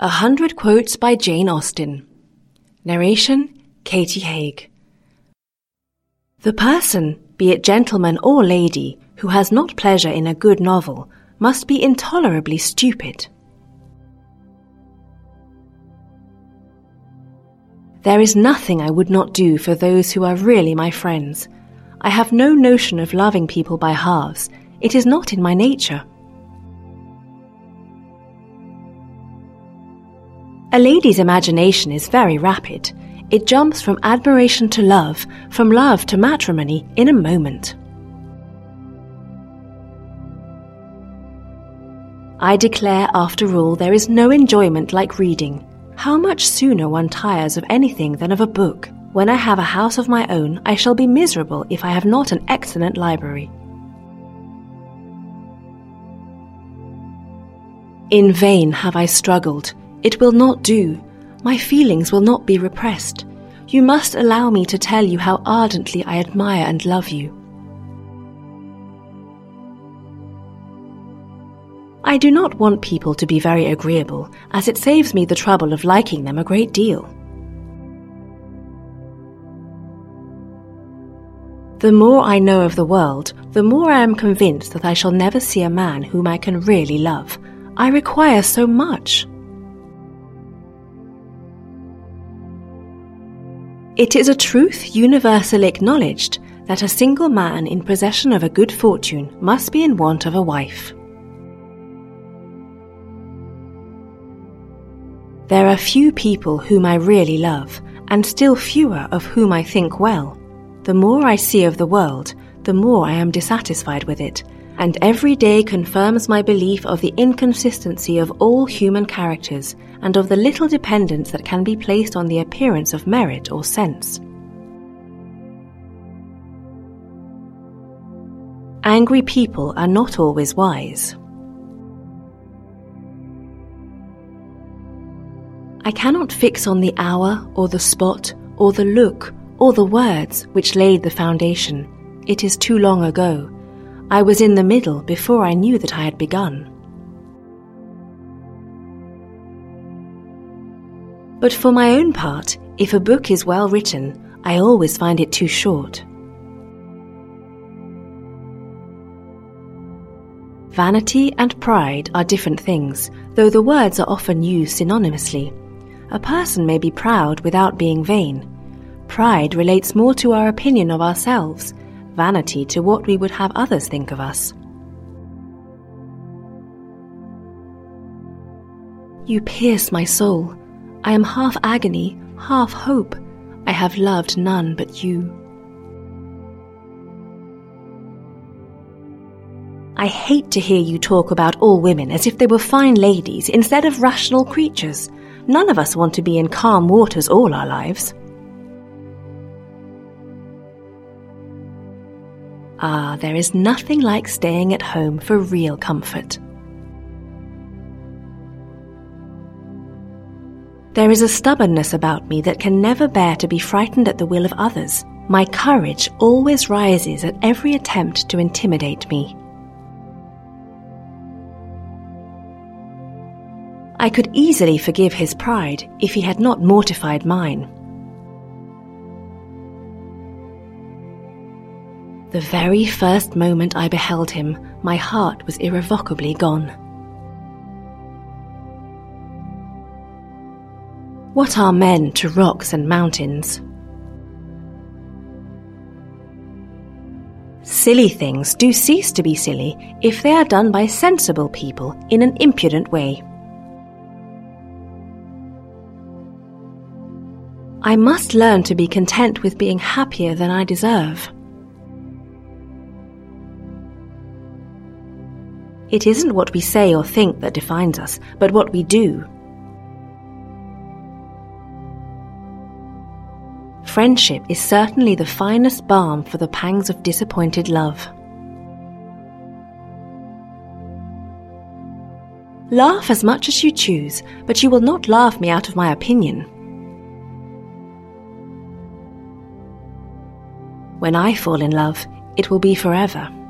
100 Quotes by Jane Austen. Narration, Katie Haig. The person, be it gentleman or lady, who has not pleasure in a good novel, must be intolerably stupid. There is nothing I would not do for those who are really my friends. I have no notion of loving people by halves. It is not in my nature. A lady's imagination is very rapid. It jumps from admiration to love, from love to matrimony in a moment. I declare, after all, there is no enjoyment like reading. How much sooner one tires of anything than of a book. When I have a house of my own, I shall be miserable if I have not an excellent library. In vain have I struggled. It will not do. My feelings will not be repressed. You must allow me to tell you how ardently I admire and love you. I do not want people to be very agreeable, as it saves me the trouble of liking them a great deal. The more I know of the world, the more I am convinced that I shall never see a man whom I can really love. I require so much. It is a truth universally acknowledged that a single man in possession of a good fortune must be in want of a wife. There are few people whom I really love, and still fewer of whom I think well. The more I see of the world, the more I am dissatisfied with it, and every day confirms my belief of the inconsistency of all human characters, and of the little dependence that can be placed on the appearance of merit or sense. Angry people are not always wise. I cannot fix on the hour, or the spot, or the look, or the words which laid the foundation. It is too long ago. I was in the middle before I knew that I had begun. But for my own part, if a book is well written, I always find it too short. Vanity and pride are different things, though the words are often used synonymously. A person may be proud without being vain. Pride relates more to our opinion of ourselves, vanity to what we would have others think of us. You pierce my soul. I am half agony, half hope. I have loved none but you. I hate to hear you talk about all women as if they were fine ladies instead of rational creatures. None of us want to be in calm waters all our lives. Ah, there is nothing like staying at home for real comfort. There is a stubbornness about me that can never bear to be frightened at the will of others. My courage always rises at every attempt to intimidate me. I could easily forgive his pride if he had not mortified mine. The very first moment I beheld him, my heart was irrevocably gone. What are men to rocks and mountains? Silly things do cease to be silly if they are done by sensible people in an impudent way. I must learn to be content with being happier than I deserve. It isn't what we say or think that defines us, but what we do. Friendship is certainly the finest balm for the pangs of disappointed love. Laugh as much as you choose, but you will not laugh me out of my opinion. When I fall in love, it will be forever.